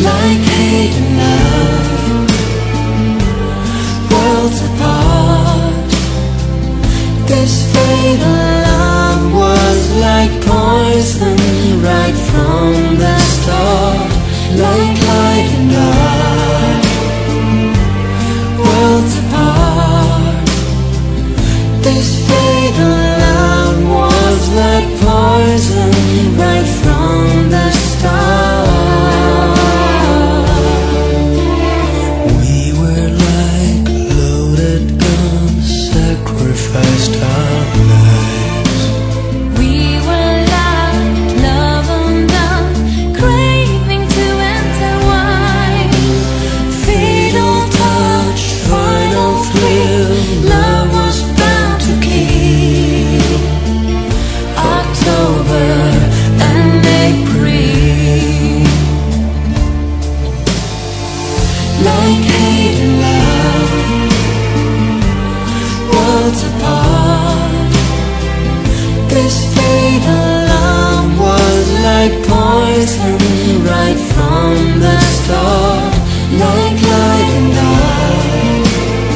like hate and love, worlds apart. This fatal love was like poison right from the start, like light and dark, worlds apart. This fatal love was like poison right from the start. We were like loaded guns, sacrificed our lives. We were like love undone, craving to intertwine. Fatal touch, final thrill, love was bound to kill. October and April, like hate and love, worlds apart. This fatal love was like poison right from the start, like light and dark,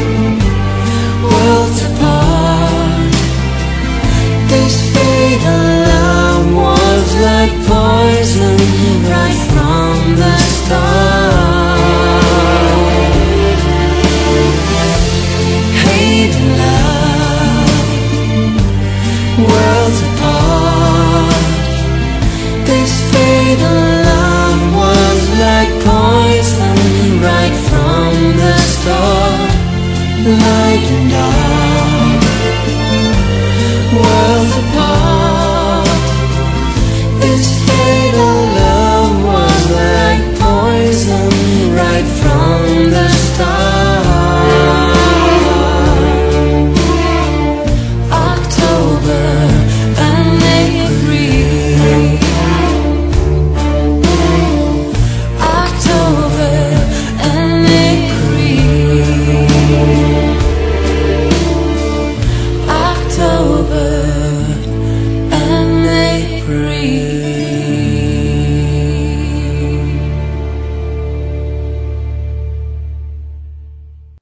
worlds apart. This fatal love was like poison right from the start. Hate and love, worlds apart. This fatal love was like poison right from the start, light and dark.